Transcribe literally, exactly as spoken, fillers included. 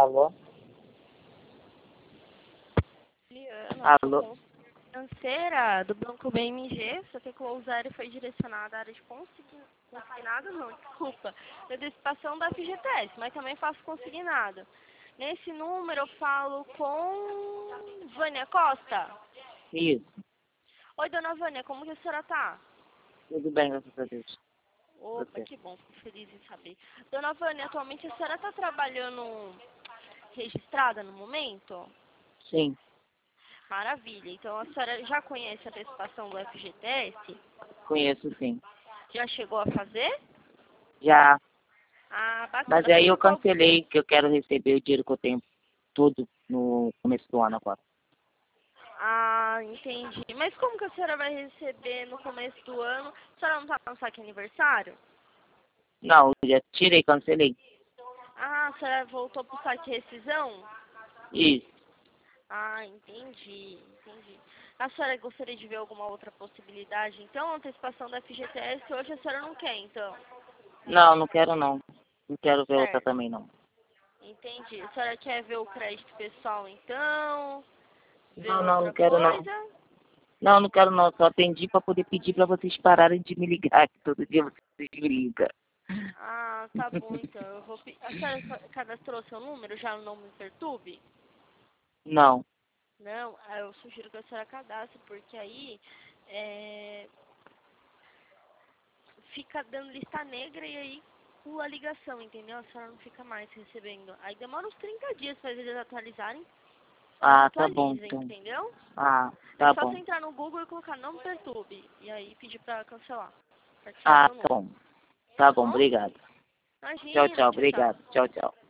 Alô? Juliana, Alô? financeira do Banco B M G, só que o usuário foi direcionado à área de consign... consignado, não, desculpa, da antecipação da F G T S, mas também faço consignado. Nesse número eu falo com Vânia Costa. Isso. Oi, dona Vânia, como que a senhora tá? Tudo bem, graças a Deus. Opa, Você? que bom, fico feliz em saber. Dona Vânia, atualmente a senhora está trabalhando registrada no momento? Sim, Maravilha. Então a senhora já conhece a antecipação do F G T S? conheço sim. Já chegou a fazer? Já. Ah, Mas bacana. aí eu Teve qual... cancelei, que eu quero receber o dinheiro que eu tenho tudo no começo do ano agora. Ah, entendi. Mas como que a senhora vai receber no começo do ano? A senhora não está no saque aniversário? Não, eu já tirei, cancelei. Ah, a senhora voltou para o saque rescisão? Isso. Ah, entendi, entendi. A senhora gostaria de ver alguma outra possibilidade? Então, a antecipação da F G T S hoje a senhora não quer, então? Não, não quero não. Não quero ver outra Certo, também não. entendi. A senhora quer ver o crédito pessoal, então? Ver Não, não, não outra quero não. coisa? Não, não quero não. Só atendi para poder pedir para vocês pararem de me ligar, que todo dia vocês me ligam. Ah, tá bom, então. Eu vou... pe- A senhora ca- cadastrou seu número já no Não Me Perturbe? Não. Não, ah, eu sugiro que a senhora cadastre, porque aí é, fica dando lista negra e aí pula a ligação, entendeu? A senhora não fica mais recebendo. Aí demora uns trinta dias para eles atualizarem. A senhora Ah, tá bom, atualiza, então. entendeu? Ah, É tá só você bom. entrar no Google e colocar Não Me Perturbe. E aí pedir pra cancelar. Pra tirar Ah, seu tá número. bom. Tá Tá bom, bom? obrigado. Tchau, Imagina, tchau, tchau, tchau. obrigado. Tchau, tchau.